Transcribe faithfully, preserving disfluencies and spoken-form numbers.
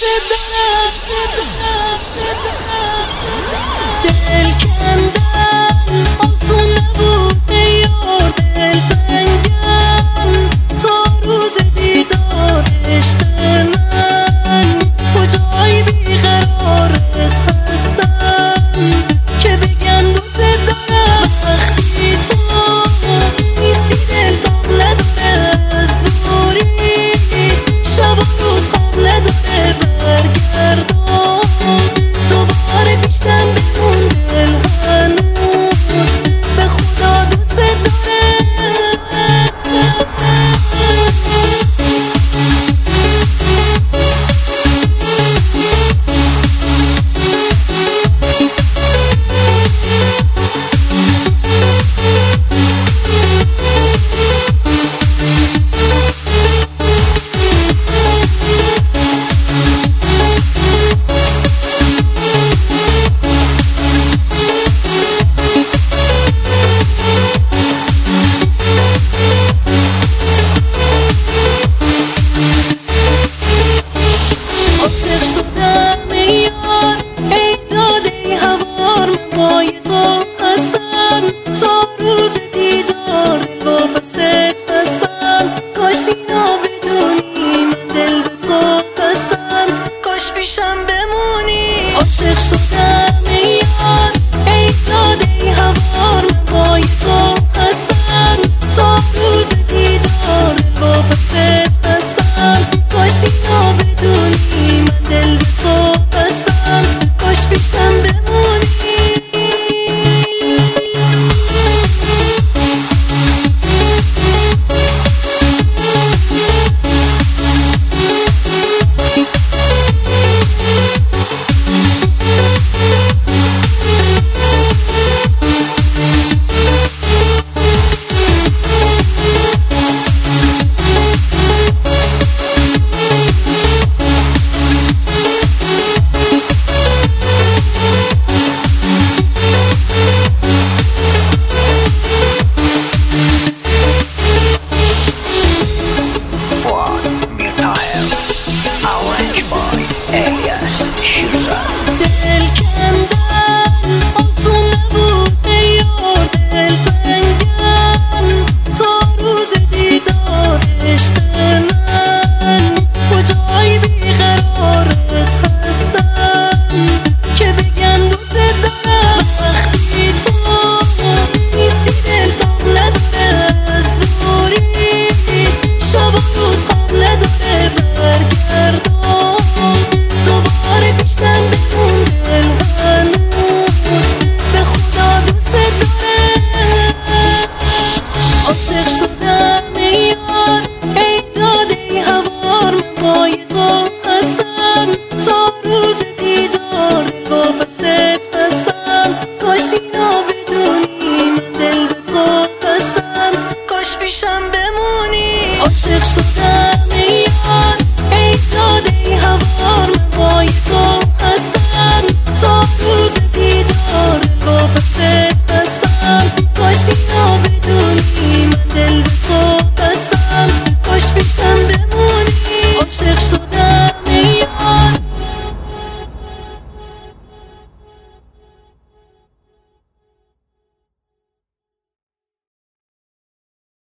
دارم دل کندن آسون نبود یار، دل تنگم تا روز دیدار عشق من، کجای بیقرارت هستم که بگم دوست دارم. وقتی تو نیستی دلتام نداره از دوریت، شب و روز خواب نداره برگردم دوباره پیشتن بمون، دل هنوز به خدا دوست داره. عاشق شدم ای یار، ای داده هوار، من پای تو هستم تا روز دیدار، واپست هستم. کاش اینا بدونی من دل به تو بستم، کاش پیشم بمونی. عاشق شدم ای یار، ای داده هوار، من پای تو هستم تا روز دیدار، واپست هستم. کاش اینا بدونی من دل به تو بستم، کاش پیشم بمونی. عاشق شدم ای یار، ای داده هوار، من پای تو هستم تا روز دیدار، واپست هستم. کاش اینا بدونی من دل به تو بستم، کاش پیشم بمونی. عاشق شدم